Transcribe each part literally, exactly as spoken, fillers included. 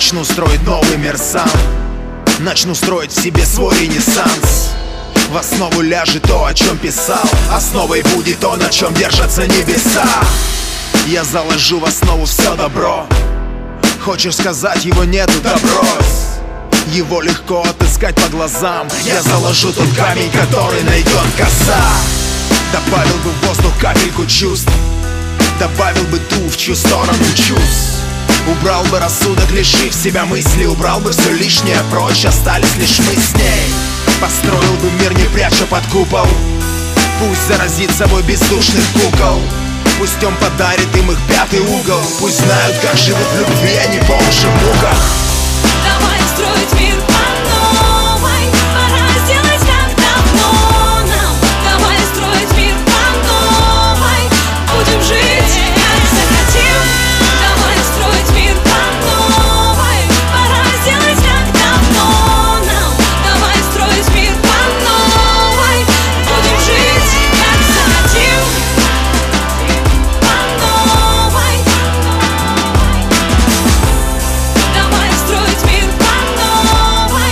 начну строить новый мир сам. Начну строить в себе свой ренессанс. В основу ляжет то, о чем писал. Основой будет то, на чем держатся небеса. Я заложу в основу все добро. Хочешь сказать, его нету, да брось. Его легко отыскать по глазам. Я заложу тот камень, который найдет коса. Добавил бы в воздух капельку чувств. Добавил бы ту, в чью сторону чувств. Убрал бы рассудок, лишив себя мысли. Убрал бы все лишнее прочь, остались лишь мы с ней. Построил бы мир, не пряча под купол. Пусть заразит собой бездушных кукол. Пусть он подарит им их пятый угол. Пусть знают, как живут в любви, а не по уши в муках. Давай строить мир по новой. Пора сделать как давно нам. Давай строить мир по новой. Будем жить, как захотим. Давай строить мир по новой. Пора сделать как давно нам. Давай строить мир по новой. Будем жить, как захотим. По новой. Давай строить мир по новой.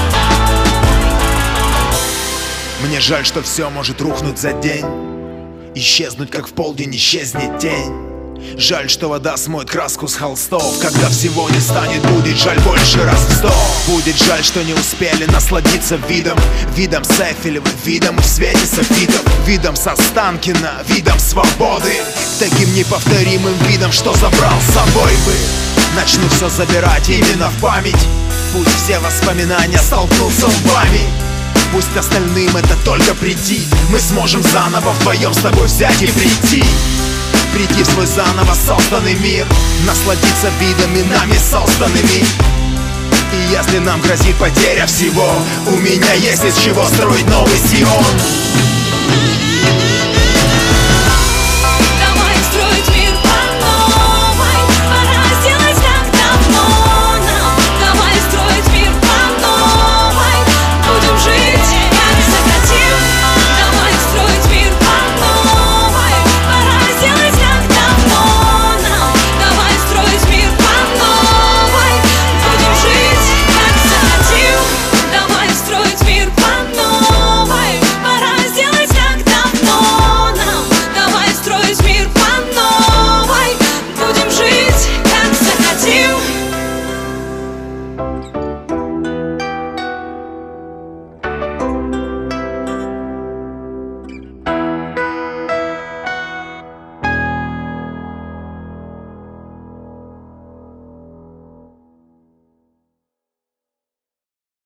Мне жаль, что все может рухнуть за день. Исчезнуть, как в полдень исчезнет тень. Жаль, что вода смоет краску с холстов. Когда всего не станет, будет жаль больше раз в сто. Будет жаль, что не успели насладиться видом. Видом с Эйфелевым, видом в свете софитов. Видом со Останкино, видом свободы. Таким неповторимым видом, что забрал с собой бы. Начну все забирать именно в память. Пусть все воспоминания столкнутся лбами. Пусть остальным это только прийти. Мы сможем заново вдвоем с тобой взять и прийти. Прийти в свой заново созданный мир. Насладиться видами нами созданными. И если нам грозит потеря всего, у меня есть из чего строить новый Сион.